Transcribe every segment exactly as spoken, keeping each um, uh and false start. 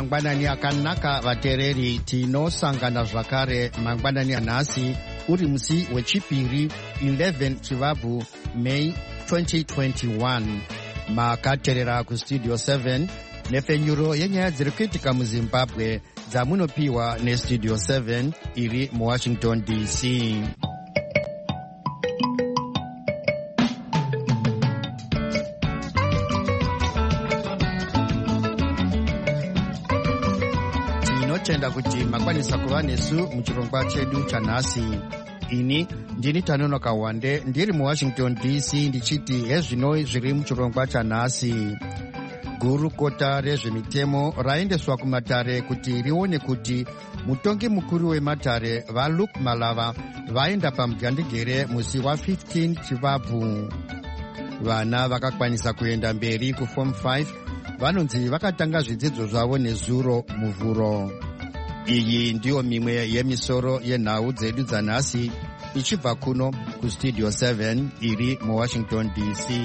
mangwanani akanaka vateereri, tinosangana zvakare mangwanani anhasi uri musi wechipiri eleven chivabvu May twenty twenty-one. Makateerera kustudio seven nepfenyuro yenyaya dziri kuitika muzimbabwe dzamunopiwa nestudio seven iri muwashington D C. Tinotenda kuti makwanisa kuva nesu muchirongwa chedu chanhasi. Ini ndini Tanonoka Wande ndiri muwashington D C ndichiti hezvino zviri muchirongwa chanhasi. Gurukota rezvemitemo raendeswa kumatare kuti rione kuti mutongi mukuru wematare vaLuke Malava vaenda pamugandegere musi wa15 chivabvu. Vana vakakwanisa kuenda mberi kuform five vanonzi vakatanga zvidzidzo zvavo nezuro muvhuro. Iyi ndiyo mimwe yemisoro yenhau dzedu dzanhasi ichibva kuno kustudio seven iri muwashington D C.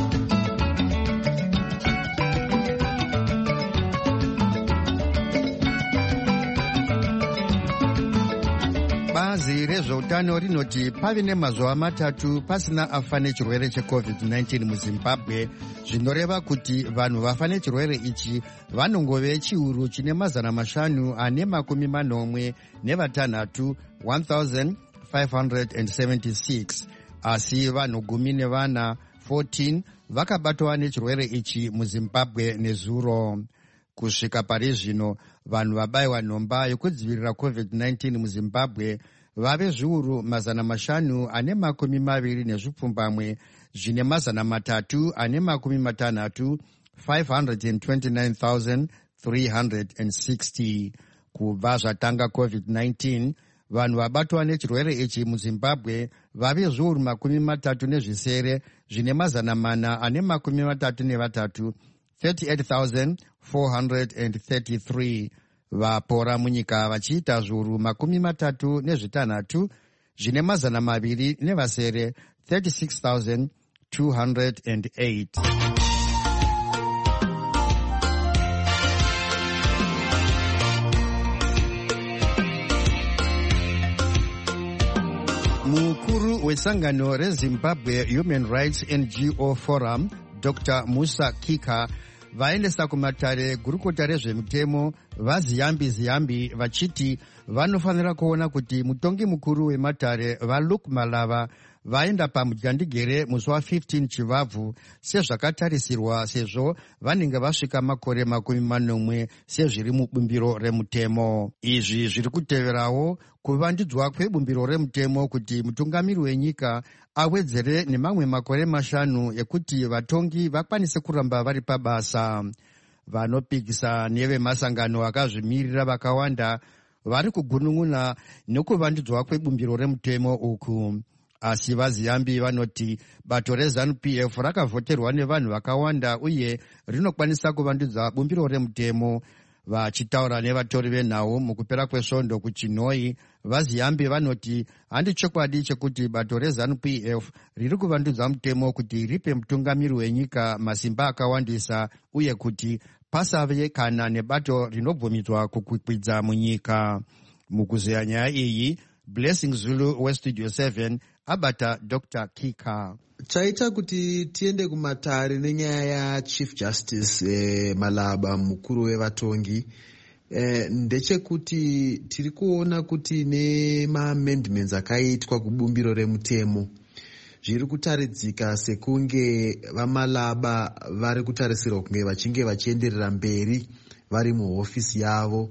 Bazi rezveutano rinoti pave nemazuva matatu pasina afa nechirwere checovid nineteen muzimbabwe, zvinoreva kuti vanhu vafa nechirwere ichi vanongove chiuru chine mazana mashanu ane makumi manomwe nevatanhatu one thousand five hundred seventy-six, asi vanhu gumi nevana fourteen vakabatwa nechirwere ichi muzimbabwe nezuro. Kusvika pari zvino vanhu vabayiwa nhomba yokudzivirira covid nineteen muzimbabwe vave zviuru mazana mashanu ane makumi maviri nezvipfumbamwe zvine mazana matatu ane makumi matanhatu five hundred twenty-nine thousand three hundred sixty. Kubva zvatanga covid nineteen vanhu vabatwa nechirwere ichi muzimbabwe vave zviuru makumi matatu nezvisere zvine mazana mana ane makumi matatu nevatatu thirty-eight thousand four hundred thirty-three. Vapora munyika vachiita zviuru makumi matatu nezvitanhatu zvine mazana maviri nevasere thirty-six thousand two hundred eight. Mukuru wesangano reZimbabwe Human Rights N G O Forum Doctor Musa Kika vaendesa kumatare gurukota rezvemitemo vaZiyambi Ziyambi vachiti vanofanira kuona kuti mutongi mukuru wematare vaLuke Malava vaenda pamugandegere musi wa15 chivabvu sezvakatarisirwa, sezvo vanenge vasvika makore makumi manomwe sezviri mubumbiro remutemo. Izvi zviri kuteverawo kuvandudzwa kwebumbiro remutemo kuti mutungamiri wenyika awedzere nemamwe makore mashanu ekuti vatongi vakwanise kuramba vari pabasa. Vanopikisa nevemasangano akazvimirira vakawanda vari kugunun'una nekuvandudzwa kwebumbiro remutemo uku. Asi vaZiyambi vanoti bato reZANU P F rakavhoterwa nevanhu vakawanda uye rinokwanisa kuvandudza bumbiro remutemo. Vachitaura nevatori venhau mukupera kwesvondo kuChinoi, vaZiyambi vanoti handi chokwadi chekuti bato reZANU P F riri kuvandudza mutemo kuti ripe mutungamiri wenyika masimba akawandisa uye kuti pasave kana nebato rinobvumidzwa kukwikwidza munyika. Mukuzeya nyaya iyi, Blessing Zulu westudio seven abata Doctor Kika. Chaita kuti tiende kumatare nenyaya yaChief Justice eh, Malaba mukuru wevatongi eh, ndechekuti tiri kuona kuti nema-amendments akaitwa kubumbiro remutemo zviri kutaridzika sekunge vaMalaba vari kutarisirwa kunge vachinge vachienderera mberi vari muhofisi yavo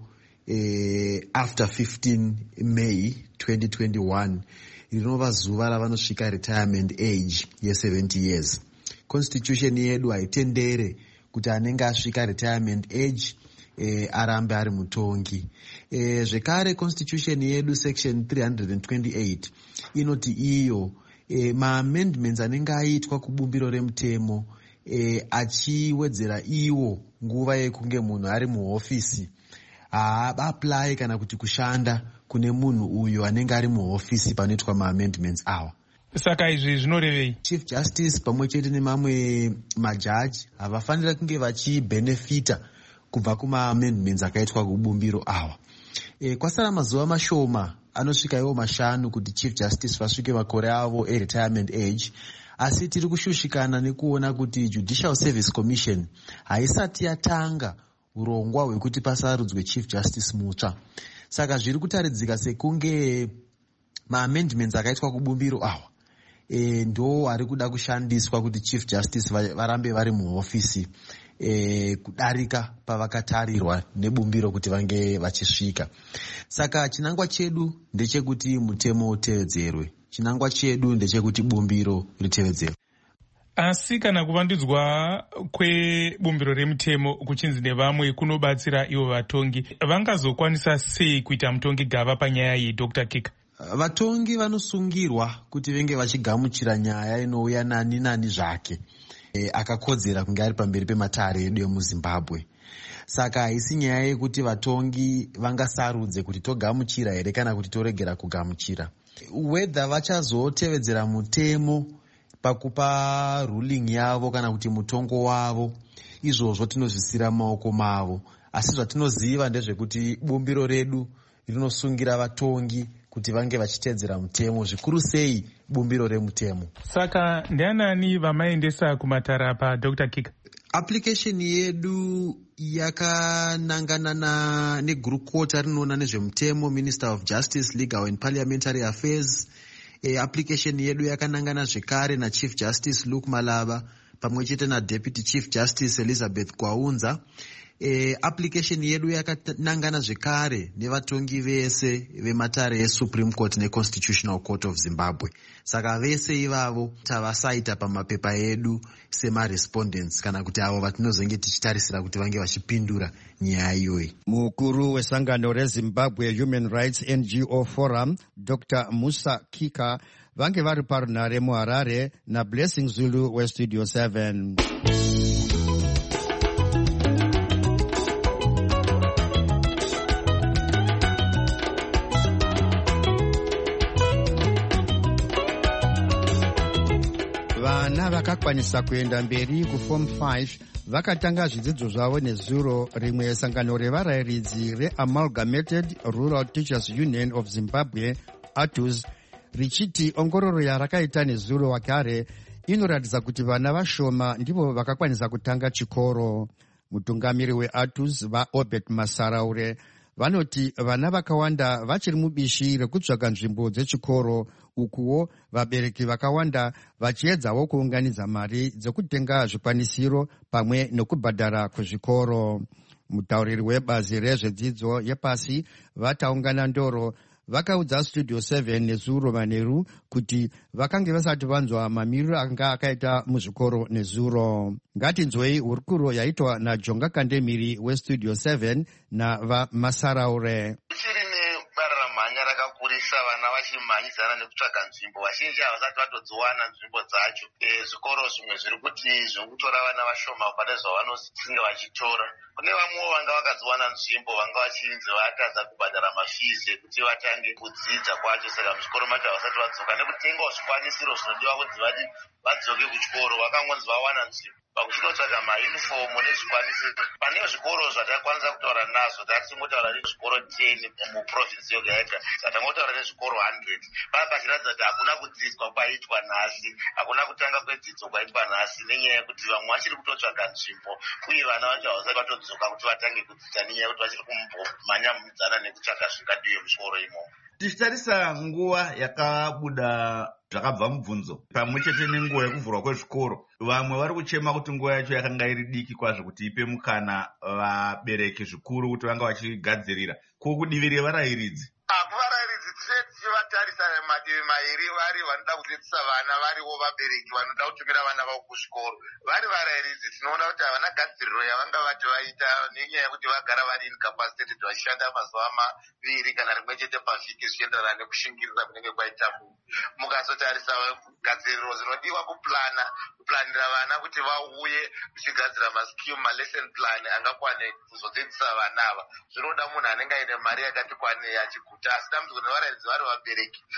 eh, after fifteen May twenty twenty-one, rinova zuva ravanosvika retirement age ye-seventy years. Constitution yedu haitendere kuti anenge asvika retirement age eh, arambe ari mutongi. Eh, zvekare constitution yedu section three hundred twenty-eight inoti iyo eh, ma-amendments anenge aitwa kubumbiro remutemo eh, achiwedzera iwo nguva yekunge munhu ari muhofisi haapply kana kuti kushanda kune munhu uyo anenge ari muhofisi panoitwa ma-amendments awa. Saka izvi zvinorevei? Chief Justice pamwe chete nemamwe majaji havafanira kunge vachibhenefita kubva kuma-amendments akaitwa kubumbiro awa. E, kwasara mazuva mashoma anosvika iwo mashanu kuti Chief Justice vasvike makore avo e-retirement age, asi tiri kushushikana nekuona kuti Judicial Service Commission haisati yatanga urongwa hwekuti pasarudzwe Chief Justice mutsva. Saka zviri kutaridzika sekunge ma-amendments akaitwa kubumbiro awa e, ndo ari kuda kushandiswa kuti Chief Justice varambe vari muhofisi e, kudarika pavakatarirwa nebumbiro kuti vange vachisvika. Saka chinangwa chedu ndechekuti mutemo utevedzerwe. Chinangwa chedu ndechekuti bumbiro ritevedzerwe. Asi kana kuvandudzwa kwebumbiro remutemo kuchinzi nevamwe kunobatsira ivo vatongi, vangazokwanisa sei kuita mutongi gava panyaya iyi, Doctor Kika? Vatongi vanosungirwa kuti venge vachigamuchira nyaya inouya nani nani zvake e, akakodzera kunge ari pamberi pematare edu emuZimbabwe. Saka haisi nyaya yekuti vatongi vangasarudze kuti togamuchira here kana kuti toregera kugamuchira. Whether vachazotevedzera mutemo pakupa ruling yavo kana kuti mutongo wavo, izvozvo tinozvisira maoko mavo. Asi zvatinoziva ndezvekuti bumbiro redu rinosungira vatongi kuti vange vachitedzera mutemo, zvikuru sei bumbiro remutemo. Saka ndianani vamaendesa kumatara pa Doctor Kika? Application yedu yakanangana negurukota rinoona nezvemutemo, Minister of Justice, Legal and Parliamentary Affairs. E, application yedu yakanangana zvekare na Chief Justice Luke Malava pamwe chete na Deputy Chief Justice Elizabeth Kwaunza. E, application yedu yakanangana zvekare nevatongi vese vematare eSupreme Court neConstitutional Court of Zimbabwe. Saka vese ivavo tavasaita pamapepa edu sema-respondents kana kuti avo vatinozenge tichitarisira kuti vange vachipindura nyaya iyoyi. Mukuru wesangano reZimbabwe Human Rights N G O Forum, Doctor Musa Kika, vange vari parunhare muHarare na Blessing Zulu weStudio seven. Vana vakakwanisa kuenda mberi kuform five vakatanga zvidzidzo zvavo nezuro rimwe sangano revarayiridzi reAmalgamated Rural Teachers Union of Zimbabwe A T U Z richiti ongororo yarakaita nezuro wakare inoratidza kuti vana vashoma ndivo vakakwanisa kutanga chikoro. Mutungamiri weA T U Z vaObert Masaraure vanoti vana vakawanda vachiri mubishi rekutsvaka nzvimbo dzechikoro, ukuwo vabereki vakawanda vachiedzawo kuunganidza mari dzekutenga zvikwanisiro pamwe nekubhadhara kuzvikoro. Mutauriri webazi rezvedzidzo yepasi vataungana ndoro vakaudza Studio seven nezuro manheru kuti vakange vasati vanzwa mamiriro anga akaita muzvikoro nezuro. Ngatinzwei hurukuro yaitwa naJonga Kandemiri weStudio seven navaMasaraure. Vana vachimhanyidzana nekutsvaga nzvimbo, vazhinji havasati vatodziwana nzvimbo dzacho. E, zvikoro zvimwe zviri kuti zviri kutora vana vashoma pane zvavanosinga vachitora. Kune vamwewo vanga vakadziwana nzvimbo vanga vachinzi vatadza kubhadhara mafizi ekuti vatange kudzidza kwacho, saka muzvikoro macho havasati vadzoka nekutengawo zvikwanisiro zvinodiwa kuti vadzoke kuchikoro. Vakangonzi vawana nzvimbo pakuchinotsvaga mayunifomu nezvikwanisiro. Pane zvikoro zvatakwanisa kutaura nazvo, tatingotaura nezvikoro ten muprovinsi yoga yega, tatangotaura nezvikoro one hundred. Paa pachiratidza kuti hakuna kudzidzwa kwaitwa nhasi, hakuna kutanga kwedzidzo kwaitwa nhasi, nenyaya yekuti vamwe vachiri kutotsvaga nzvimbo uye vana vacho havasati vatodzoka kuti vatange kudzidza, nenyaya yekuti vachiri kumbomhanya mudzana nekutsvaga zvingadiwe muchikoro imomo. Tichitarisa nguva yakabuda zvakabva mubvunzo pamwe chete nenguva yekuvhurwa kwezvikoro, vamwe vari kuchema kuti nguva yacho yakanga iri diki kwazvo kuti ipe mukana vabereki zvikuru kuti vanga vachigadzirira. Kukudivi revarayiridzi, kuvarayiridzi tichivatarisa madivi mairi, vari vanoda kudzidzisa vana variwo vabereki vanoda kutumira vana vavo kuzvikoro. Vari varayiridzi tinoona kuti havana gadziriro yavanga vati vaita, nenyaya yekuti vagara vari incapacitated vachishanda mazuva maviri kana rimwe chete pavhiki zvichienderana nekushingirira kunenge kwaita munhu. Mukazotarisa gadziriro dzinodiwa kuplana, kuplanira vana kuti vauye tichigadzira maskimu, malesson plan angakwane kuzodzidzisa vana ava, zvinoda munhu anenge aine mari yakati kwanei achiguta. Asi dambudziko nevarayiridzi vari vabereki vachiri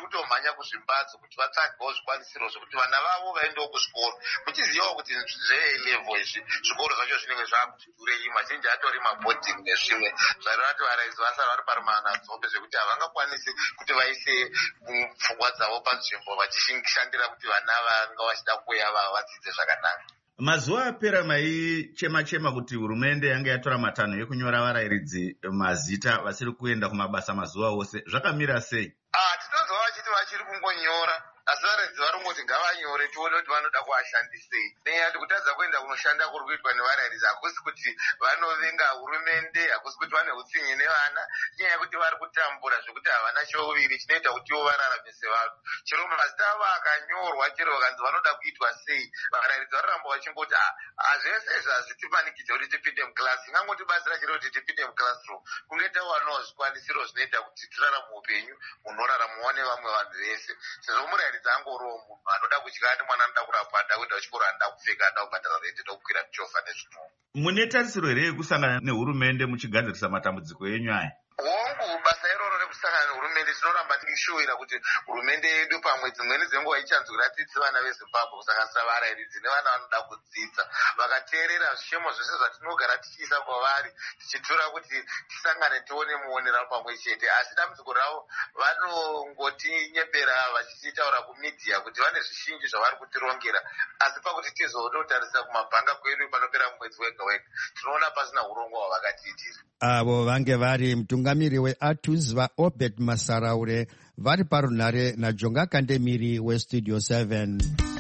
kutomhanya kuzvimbatso kuti vatsvagewo zvikwanisiro zvokuti vana vavo vaendewo kuzvikoro, muchizivawo kuti zve-level izvi zvikoro zvacho zvinenge zvaakuti dhurei, mazhinji atori mabhodhingi nezvimwe zvareva kuti varaizi vasara vari parumanadzombe zvekuti havangakwanisi kuti vaise pfungwa dzavo panzvimbo vachishandira kuti vana vanga vachida kuuya vava vadzidze zvakanaka. Mazuva apera maichema-chema kuti hurumende yange yatora matanho ekunyora varairidzi mazita vasiri kuenda kumabasa mazuva ose. Zvakamira sei? Ah, tinonzwa vachiti vachiri kungonyora, asi varairidzi varongoti ngavanyore tione kuti vanoda kuashandisei. Nenyaya yekuti kutadza kuenda kunoshanda kuri kuitwa nevarairidzi hakusi kuti vanovenga hurumende, hakusi kuti vane utsinye nevana, nyaya yekuti vari kutambura zvekuti havana chouviri chinoita kuti ivo vararamise vanhu. Chero mazita avo akanyorwa, chero vakanzi vanoda kuitwa sei, varairidzi vararamba vachingoti zvese izvi hazvitimanikidze kuti tipinde mukilasi, ingangoti batsira chero kuti tipinde mukilasiroom, kunge tawanawo zvikwanisiro zvinoita kuti tirarame upenyu hunorarama nevamwe vanhu vese. Sezvo murairidzi angoriwo munhu anoda kudya, ane mwana anoda kurapwa, anoda kuenda kuchikoro, anoda kupfeka, anoda kubhadhara rente, anoda kukwira michovha nezvimwewo. Mune tarisiro here yekusangana nehurumende muchigadzirisa matambudziko enyu aya? Hongu, basa iroro rekusangana nehurumende tinoramba tichishuwira kuti hurumende yedu pamwe dzimweni dzenguva ichanzwira tsitsi vana veZimbabwe kusanganisira varairidzi nevana vanoda kudzidza. Vakateerera zvishemo zvese zvatinogara tichiisa kwavari, tichitora kuti tisangane tione muonera pamwe chete. Asi dambudziko ravo vanongotinyepera vachitaura kumidhiya kuti vane zvizhinji zvavari kutirongera, asi pakuti tizonotarisa kumabhanga kwedu panopera mwedzi wega wega tinoona pasina urongwa hwavakatiitira. Avo vange vari mutungamiri weATUS vaObed Masaraure vari parunhare naJonga Kandemiri weStudio seven.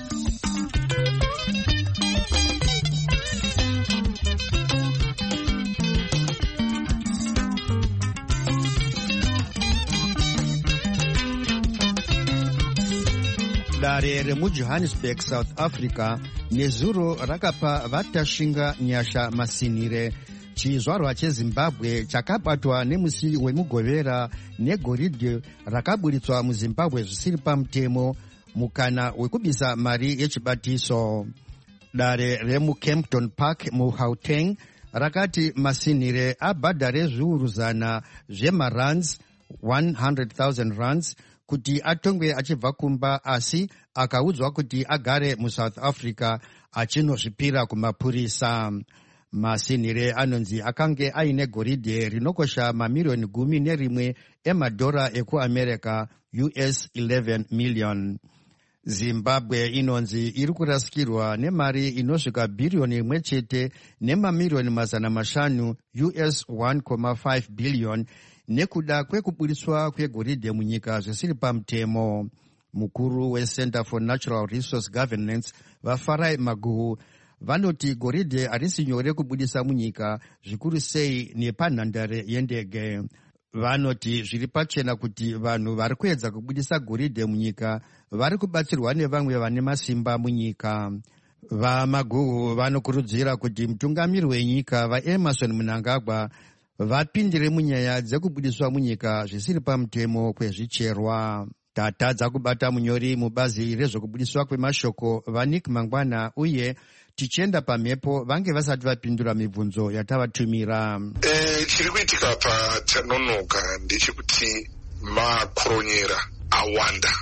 Dare remuJohannesburg, South Africa nezuro rakapa vatashinga nyasha masinire chizvarwa cheZimbabwe chakabatwa nemusi wemugovera negoridhe rakaburitswa muZimbabwe zvisiri pamutemo mukana wekubisa mari yechibatiso. Dare remuCampton Park muGauteng rakati masinire abhadhare zviuru zana zvemarands one hundred thousand rands kuti atongwe achibva kumba, asi akaudzwa kuti agare muSouth Africa achinozvipira kumapurisa. Masinire anonzi akange aine goridhe rinokosha mamirioni gumi nerimwe emadhora ekuAmerica, U S eleven million. Zimbabwe inonzi iri kurasikirwa nemari inosvika bhiriyoni imwe chete nemamirioni mazana mashanu, U S one point five billion, nekuda kwekuburitswa kwegoridhe munyika zvisiri pamutemo. Mukuru weCenter for Natural Resource Governance vaFarai Maguhu vanoti goridhe harisi nyore kubudisa munyika, zvikuru sei nepanhandare yendege. Vanoti zviri pachena kuti vanhu vari kuedza kubudisa goridhe munyika vari kubatsirwa nevamwe vane masimba munyika. VaMaguhu vanokurudzira kuti mutungamiri wenyika vaEmerson Mnangagwa vapindire munyaya dzekubudiswa munyika zvisiri pamutemo kwezvicherwa. Tatadza kubata munyori mubazi rezvokubudiswa kwemashoko vaNick Mangwana uye tichienda pamhepo vange vasati vapindura mibvunzo yatavatumira. E, chiri kuitika patanonoka ndechekuti makoronyera awanda,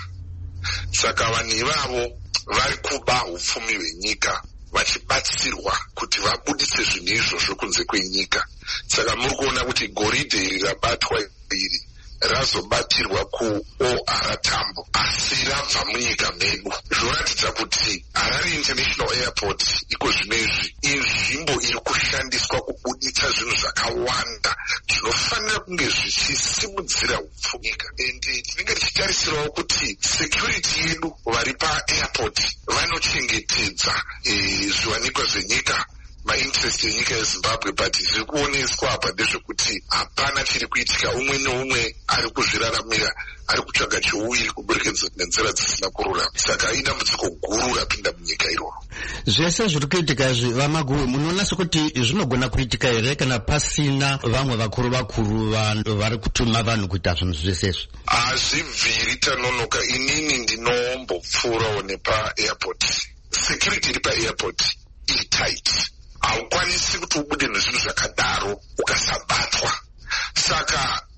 saka vanhu ivavo vari kuba upfumi hwenyika vachibatsirwa kuti vabudise zvinhu izvozvo kunze kwenyika. Saka muri kuona kuti goridhe iri rabatwa iri razobatirwa kuO R Tambo asi rabva munyika medu. Zvoratidza kuti Harare International Airport iko zvinezvi inzvimbo iri kushandiswa kubuditsa zvinhu zvakawanda zvinofanira kunge zvichisimudzira upfunyika. Ende tinenge tichitarisirawo kuti security yedu vari paairport vanochengetedza e, zviwanikwa zvenyika, mainterest yenyika yeZimbabwe, but zviri kuoneswa apa ndezvekuti hapana chiri kuitika. Umwe neumwe ari kuzviraramira, ari kutsvaga chiuviri kuburikidza nenzira dzisina kururama. Saka idambudziko guru rapinda munyika iroro. Zvese zviri kuitika izvi vaMaguhu, munoona sekuti zvinogona kuitika here kana pasina vamwe vakuru vakuru vari kutuma vanhu kuita zvinhu zvese izvi? Hazvibviri tanonoka. Inini ndinombopfuurawo nepaairport. Security iri paairport iri tight. Haukwanisi kuti ubude nezvinhu zvakadaro ukasabatwa. Saka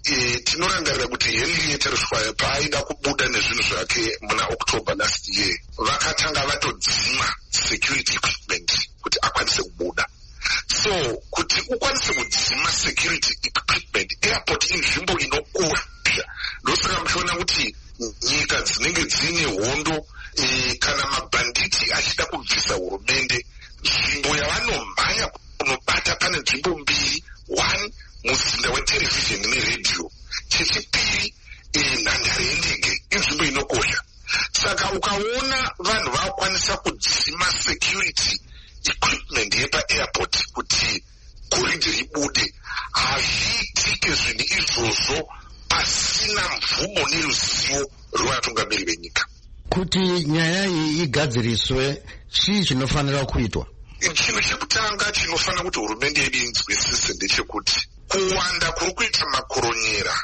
e, tinorangarira kuti Henrietta Rushwaya paaida kubuda nezvinhu zvake muna October last year vakatanga vatodzima security equipment kuti akwanise kubuda. So kuti ukwanise kudzima security equipment airport inzvimbo inokosha, ndosaka muchiona kuti nyika dzinenge dzine hondo e, kana mabhanditi achida kubvisa hurumende, nzvimbo yavanomhanya kunobata pane nzvimbo mbiri, one muzinda weterevhizheni neredhiyo, chechipiri e, nhandare yendege inzvimbo inokosha. Saka ukaona vanhu vakwanisa kudzima security equipment yepa airport kuti koridhi ribude, hazviitike zvinhu izvozvo pasina mvumo neruzivo rwevatungamiri venyika. Kuti nyaya iyi igadziriswe, chii chinofanira kuitwa? Chinhu chekutanga chinofanira kuti hurumende yedu inzwisise ndechekuti kuwanda kuri kuita makoronyera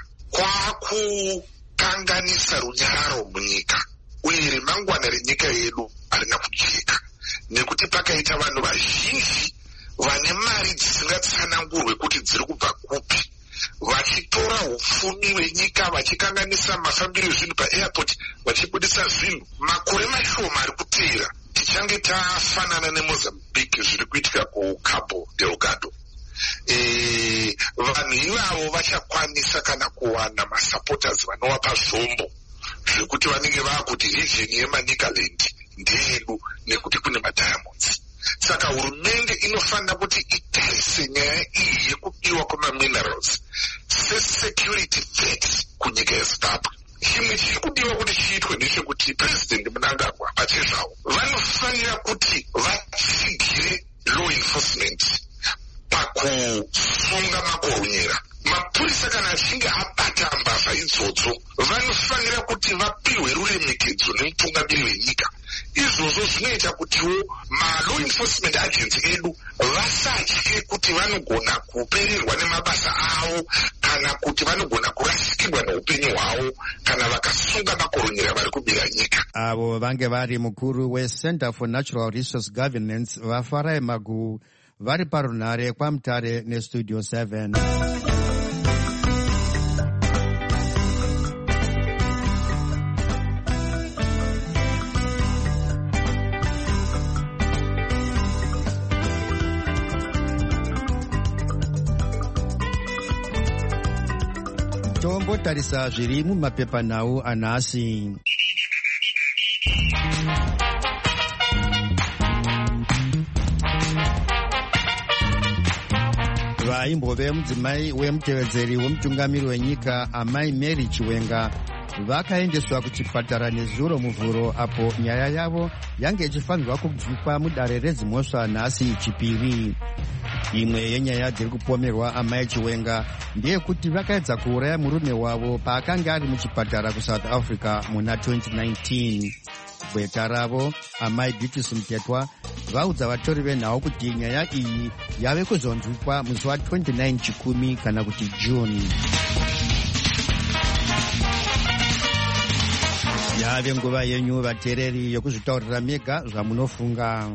kwakukanganisa runyararo munyika, uye remangwana renyika yedu harina kujeka, nekuti pakaita vanhu vazhinji vane mari dzisingatsanangurwe kuti dziri kubva kupi, vachitora upfumi hwenyika, vachikanganisa mafambiro ezvinhu paairport, vachibudisa zvinhu. Makore mashoma ari kuteera tichange tafanana neMozambique zviri kuitika kuCabo Delgado. E, vanhu ivavo vachakwanisa kana kuwana masupporters vanovapa zvombo zvekuti vanenge vakuti region yeManicaland ndeyedu nekuti kune madiamonds. Saka hurumende inofanira kuti itarise nyaya iyi yekubiwa kwemaminerals sesecurity threat kunyika yeZimbabwe. Chimwe chiri kudiwa kuti chiitwe ndechekuti President Mnangagwa pachezvavo vanofanira kuti vatsigire law enforcement pakusunga makoronyera. Mapurisa kana achinge abata mbavha idzodzo vanofanira kuti vapihwe ruremekedzo nemutungamiri wenyika. Izvozvo zvinoita kutiwo ma-law enforcement agency edu vasatye kuti vanogona kupererwa nemabasa avo kana kuti vanogona kurasikirwa neupenyu hwavo kana vakasunga makoronyera vari kubira nyika. Avo vange vari mukuru weCenter for Natural Resource Governance vaFarai Magu vari parunhare kwaMutare neStudio seven. Tombotarisa zviri mumapepanhau anhasi. Vaimbove mudzimai wemutevedzeri wemutungamiri wenyika Amai Mary Chiwenga vakaendeswa kuchipatara nezuro muvhuro apo nyaya yavo yange ichifanirwa kubviswa mudare redzimhosva nhasi chipiri. Imwe yenyaya dziri kupomerwa Amai Chiwenga ndeyekuti vakaedza kuuraya murume wavo paakanga ari muchipatara kuSouth Africa muna twenty nineteen. Gweta ravo Amai Beauty Mutetwa vaudza vatori venhau kuti nyaya iyi yave kuzonzwikwa musi wa twenty-nine chikumi kana kuti June. Yave nguva yenyu vateereri yokuzvitaurira mega zvamunofunga.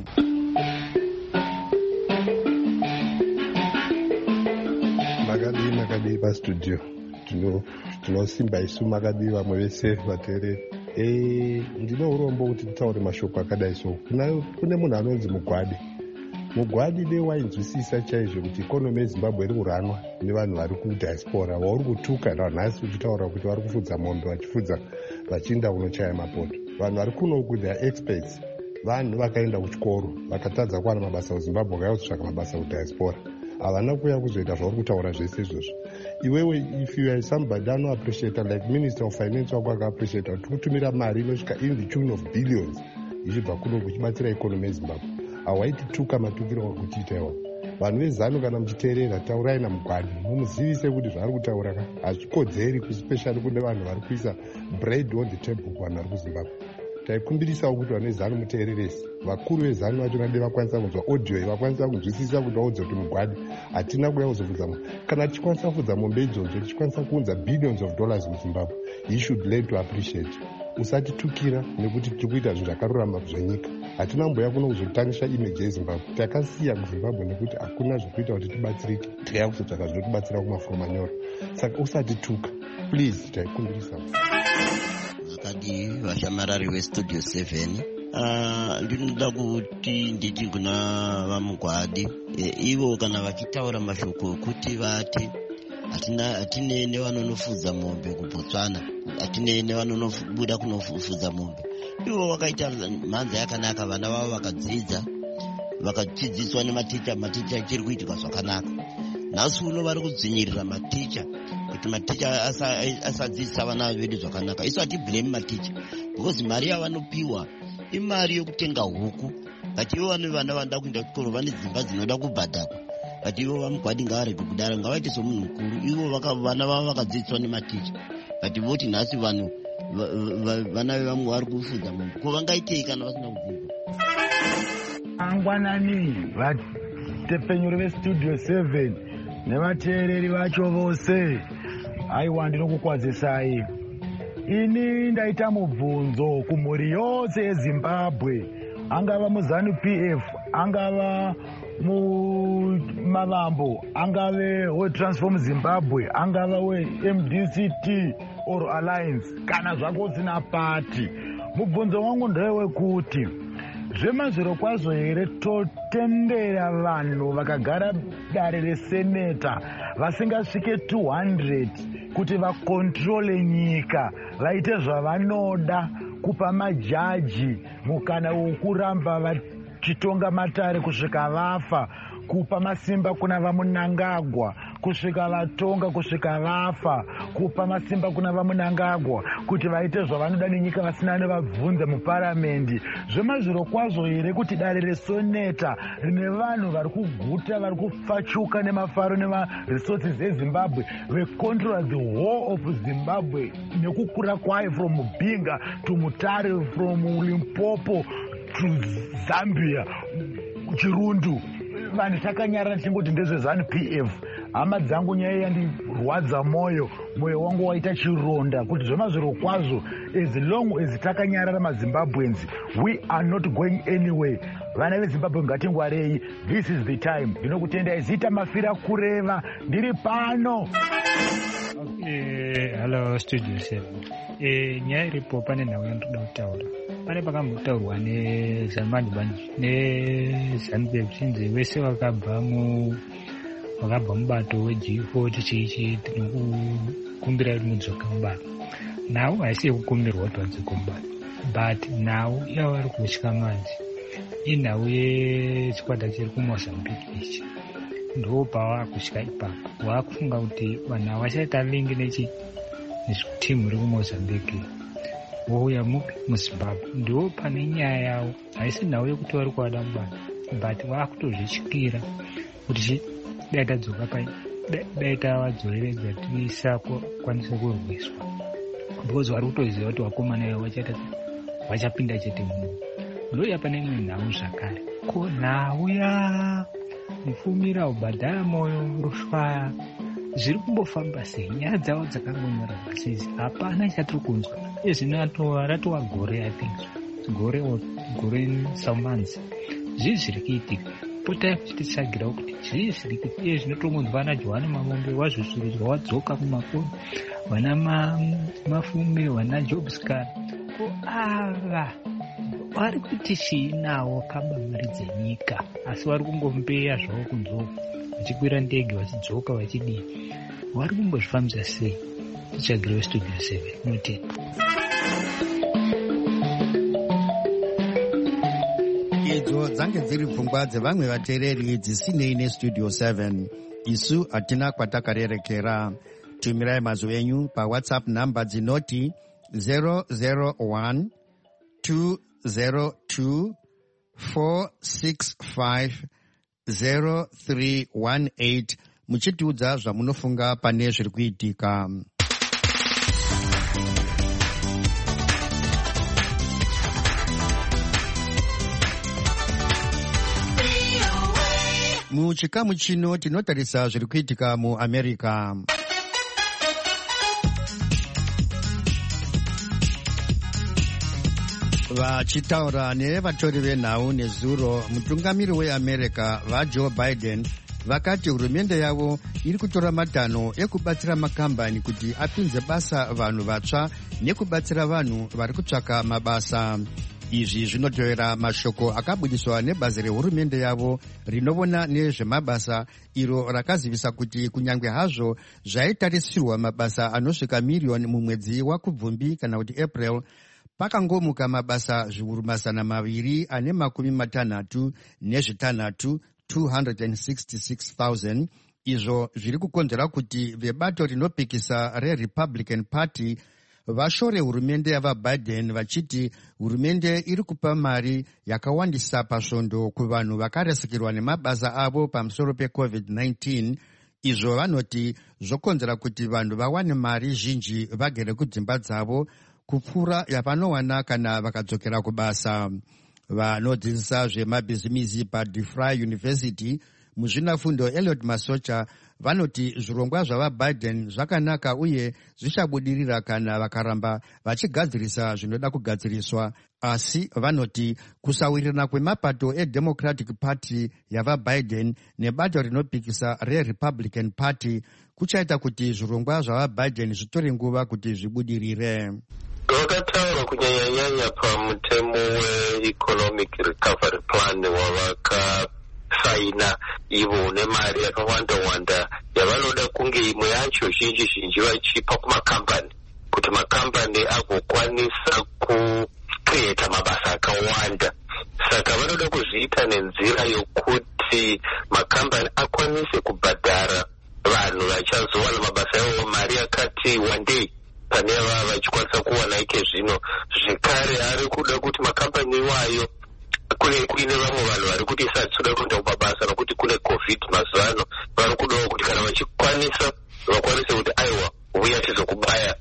Makadii makadii pastudio tinosimba isu makadii vamwe vese vateereri. Eh, ndino urombo kuti titaure mashoko akadai so. Kune munhu anonzi Mugwadi. Mugwadi de wainzwisisa chaizvo kuti ikonomi yeZimbabwe iri kuranwa nevanhu vari kudiaspora vauri kutuka nanhasi uchitaura kuti vari kufudza mombe vachifudza vachiinda kunochaya mapoto. Vanhu vari kuno kuti they are experts. Vanhu vakaenda kuchikoro vakatadza kuwana mabasa kuZimbabwe vakayotsvaka mabasa kudiaspora. Havana kuuya kuzoita zvauri kutaura zvese izvozvo. Iwewe if you are somebody ano appreciate like Minister of Finance wako akaappreciate kuti kutumira mari inosvika in the tune of billions ichibva kuno kuchibatsira ikonomi yeZimbabwe. Hawaiti tuka matukiro akutiita iwawo. Vanhu vezano kana muchiteerera taurai naMugwadi mumuzivise kuti zvaari kutaura ka hazvikodzeri especially kune vanhu vari kuisa bread on the table kuvanhu vari kuZimbabwe. taikumbirisawo kuti vane zanu muteereresi vakuru vezanu vacho nade vakwanisa kunzwa audio iyi vakwanisa kunzwisisa kuti vaudza kuti mugwadi hatina kuya kuzofudza mombe kana tichikwanisa kufudza mombe idzodzo tichikwanisa kuunza billions of dollars muzimbabwe. You should learn to appreciate. Usatitukira nekuti tiri kuita zvinhu zvakarurama zvenyika. Hatina mboya kuno kuzotangisa image yezimbabwe. Takasiya kuzimbabwe nekuti hakuna zvekuita kuti tibatsirike tikaya kuzotsvaka zvinotibatsira kumafuro manyoro. Saka usatituka please, taikumbirisa. Vakadi vashamarari vestudio seven. Uh, ndinoda kuti nditi kuna vamugwadi e, ivo kana vachitaura mashoko okuti vati hatina hatine nevanonofudza mombe kubotswana, hatine nevanobuda kunofudza mombe. Ivo vakaita mhanza yakanaka, vana vavo vakadzidza vakadzidziswa nematicha, maticha chiri kuitika zvakanaka. Nhasi uno vari kudzinyirira maticha kuti maticha asadzidzisa vana vedu zvakanaka. Isu hatiblame maticha because mari yavanopiwa imari yokutenga huku. But ivo vane vana vanoda kuenda kuchikoro vane dzimba dzinoda kubhadharwa. But ivo vamugwadi ngavarege kudaro, ngavaite somunhu mukuru. Ivo vana vavo vakadzidziswa nematicha. But voti nhasi vanhu vana vevamwe vari kufudza mombe. Ko vangaitei kana vasina kudzidza? Angwanani vatepenyuri vestudio seven nevateereri vacho vose, aiwa ndinokukwazisai. Ini ndaita mubvunzo kumhuri yose yeZimbabwe, angava muZANU P F, angava mumavambo, angave weTransform Zimbabwe, angava we-M D C T or Alliance, kana zvako usina pati. Mubvunzo wangu ndewekuti zvemazviro kwazvo here totendera vanhu vakagara dare reseneta vasingasvike two hundred kuti vakontrole nyika, vaite zvavanoda, kupa majaji mukana wokuramba vachitonga matare kusvika vafa, kupa masimba kuna vamunangagwa kusvika vatonga kusvika vafa, kupa masimba kuna vamunangagwa kuti vaite zvavanoda nenyika vasina nevabvunza muparamendi. Zvemazviro kwazvo here kuti dare resoneta rine vanhu vari kuguta, vari kufachuka nemafaro nemaresources eZimbabwe, they control the whole of Zimbabwe nekukura kwayo from Mubinga to Mutare, from Limpopo to Zambia, Chirundu. Vanhu takanyarara tichingoti ndezveZANU P F. Hama dzangu nyaya yandirwadza moyo, moyo wangu waita chironda kuti zvemazviro kwazvo, as long as takanyarara maZimbabweans, we are not going anywhere. Vana veZimbabwe ngatingwarei, this is the time. Ndinokutendai Zita Mafira Kureva, ndiri pano. Okay, hello studio seven. Eh, nyaya iripo pane nhau yandoda kutaura. Pane pakambotaurwa neZamani Banji neZANU P F chinzi vese vakabva mu vakabva mubato weG four tichichi tinokukumbira kuti mudzoka mubato. Nhau haisi yekukumbirwa kuti vadzoke mubato, but nhau yavari kutya manzi inhau yechikwata chiri kuMozambique ichi. Ndo pava kutya ipapo, waakufunga kuti vanhu havachaita lingi nechitimu iri kuMozambique wouya mupi muZimbabwe. Ndo pane nyaya yavo, haisi nhau yekuti vari kuvada mubato, but vaakutozvityira kuti dai tadzoka pai dai tavadzoreredza tisakwanisa kurwiswa, because vari kutoziva kuti vakomana vavo vachaita vachapinda chete muno. Ndoya pane imwe nhau zvakare, ko nhau ya mufumira ubhadhara moyo rushwaya zviri kumbofamba sei? Nyaya dzavo dzakangonyora pasizi, hapana chatiri kunzwa. Izvino ratova gore, I think gore gore saumanzi zvii zviri kuitika. Potai kuchititsvagirawo kuti zvii zviri kuitika. Iye zvinotongonzwa naJohani Mavombe wazvosurudzwa wadzoka kumakona, vana Mafume, vana Job Scar, ko ava vari kuti chiinawo kaba mari dzenyika, asi vari kungompeya zvavo kunzoko, vachikwira ndege vachidzoka vachidii. Vari kumbozvifambisa sei? Tichagirawo studio seven noti idzo dzange dziri pfungwa dzevamwe vateereri dzisinei nestudio seven. Isu hatina kwatakarerekera. Tumirai mazwi enyu pawhatsapp namba dzinoti zero zero one two zero two four six five zero three one eight muchitiudza zvamunofunga pane zviri kuitika. Muchikamu chino tinotarisa zviri kuitika muAmerica. Vachitaura nevatori venhau nezuro, mutungamiri weAmerica vaJoe Biden vakati hurumende yavo iri kutora matanho ekubatsira makambani kuti apinze basa vanhu vatsva nekubatsira vanhu vari kutsvaka mabasa. Izvi zvinotevera mashoko akabudiswa nebazi rehurumende yavo rinovona nezvemabasa, iro rakazivisa kuti kunyange hazvo zvaitarisirwa mabasa anosvika miriyoni mumwedzi waKubvumbi kana kuti April, pakangomuka mabasa zviuru mazana maviri ane makumi matanhatu nezvitanhatu two hundred sixty-six thousand, izvo zviri kukonzera kuti vebato rinopikisa reRepublican Party vashore hurumende yavaBiden vachiti hurumende iri kupa mari yakawandisa pasvondo kuvanhu vakaresekirwa nemabasa avo pamusoro pecovid nineteen. Izvo vanoti zvokonzera kuti vanhu vawane mari zhinji vagere kudzimba dzavo kupfuura yavanowana kana vakadzokera kubasa. Vanodzidzisa zvemabhizimisi paDeFry University muzvinafundo Elliot Masocha vanoti zvirongwa zvavaBiden zvakanaka uye zvichabudirira kana vakaramba vachigadzirisa zvinoda kugadziriswa, asi vanoti kusawirirana kwemapato eDemocratic Party yavaBiden nebato rinopikisa reRepublican Party kuchaita kuti zvirongwa zvavaBiden zvitore nguva kuti zvibudirire. Vakataura kunyanya-nyanya pamutemo weEconomic Recovery Plan wavakasaina ivo nemari yakawanda-wanda yavanoda kunge imwe yacho zhinji-zhinji vachipa kumakambani kuti makambani agokwanisa kucreata mabasa akawanda. Saka vanoda kuzviita nenzira yokuti makambani akwanise kubhadhara vanhu vachazowana mabasa avo mari yakati one day pane vava vachikwanisa kuwana ike zvino. Zvekare ari kuda kuti makambani iwayo kune kuine vamwe vanhu vari kuti isatsoda kuenda kumabasa nokuti kune covid mazuva ano, vari kudawo kuti kana vachikwanisa vakwanise kuti aiwa uya tizokubaya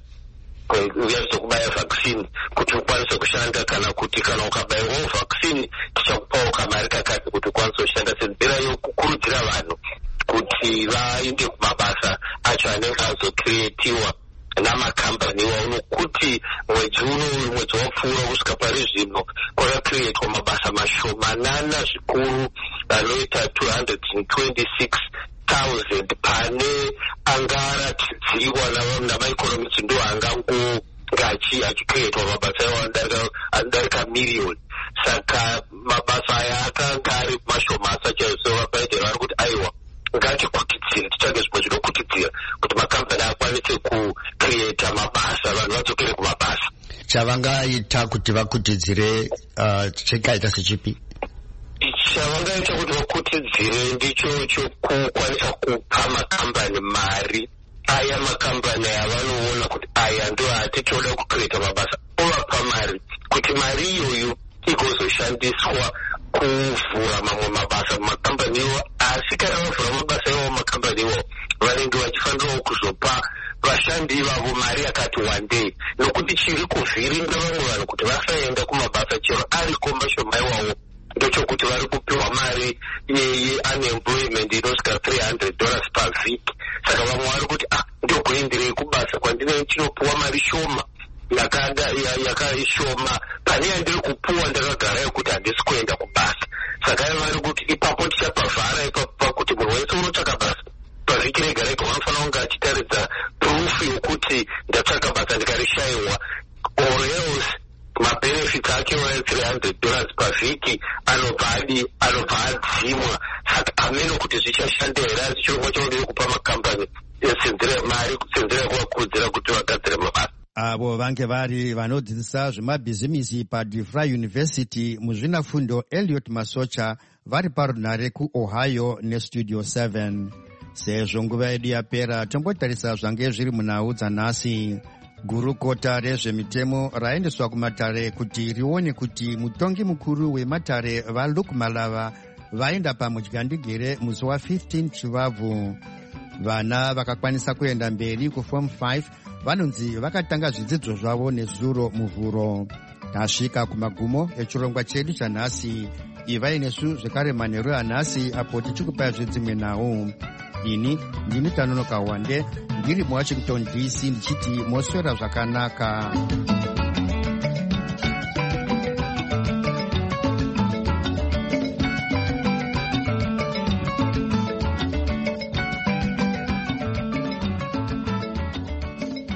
uya tizokubaya vaccine kuti ukwanise kushanda, kana kuti kana ukabayiwawo vaccine tichakupawo kamari kakati kuti ukwanise kushanda, senzira yokukurudzira vanhu kuti vaende kumabasa acho anenge azokreatiwa namakambani iwawo, nokuti mwedzi uno mwedzi wapfuura kusvika pari zvino kwakakreatwa mabasa mashomanana zvikuru anoita two hundred twenty-six thousand pane angaratidzirwa namaeconomists ndo angangogachi achikreatwa mabasa iwawo anodarika miriyoni. Saka mabasa aya akanga ari mashomasa chaizvo. vaBiden vari kuti aiwa ngatikutidzire, titange zvimwe zvinokutidzira kuti makambani akwanise kucreata mabasa, vanhu vadzokere kumabasa. Chavangaita kuti vakutidzire uh, chikaita sechipi? Chavangaita kuti vakutidzire ndicho chokukwanisa kupa makambani mari. Aya makambani avanoona kuti aya ndo atichoda kucreata mabasa, ovapa mari kuti mari iyoyo igozoshandiswa kuvhura mamwe mabasa mumakambani iwo. Asi kana vavhura mabasa iwo mumakambani iwo vanenge vachifanirawo kuzopa vashandi ivavo mari yakati one day, nokuti chiri kuvhiringa vamwe vanhu kuti vasaenda kumabasa chero ariko mashoma iwawo ndochokuti vari kupiwa mari yeunemployment inosvika three hundred dollars per week. Saka vamwe vari kuti ah ndokuenderei kubasa kwandinenge chinopiwa mari shoma yakaishoma pane yandiri kupuwa ndakagara yekuti handisi kuenda kubasa. Saka vari kuti ipapo tichapavhara ipapo pakuti munhu wese unotsvaka basa pavhiki rega rega unofanira kunge achitaridza proof yokuti ndatsvaka basa ndikarishayiwa, or else mabenefits ake three hundred dollars pavhiki anobva adi anobva adzimwa. Saka ameno kuti zvichashanda here, asi chirongwa chaudiri kupa makambani senzira mari senzira kuvakurudzira kuti vagadzire mabasa. Avo vange vari vanodzidzisa zvemabhizimisi paDeFry University muzvinafundo Elliot Masocha vari parunhare kuOhio neStudio seven. Sezvo nguva yedu yapera, tombotarisa zvange zviri munhau dzanhasi. Gurukota rezvemitemo raendeswa kumatare kuti rione kuti mutongi mukuru wematare vaLuke Malava vaenda pamudyandigere musi wa15 Chivabvu. Vana vakakwanisa kuenda mberi kuform five vanonzi vakatanga zvidzidzo zvavo nezuro muvhuro. Tasvika kumagumo echirongwa chedu chanhasi. ivai nesu zvekare manheru anhasi apo tichikupai zvedzimwe nhau. Ini ndini Tanonoka Wande ndiri muwashington D C ndichiti moswera zvakanaka.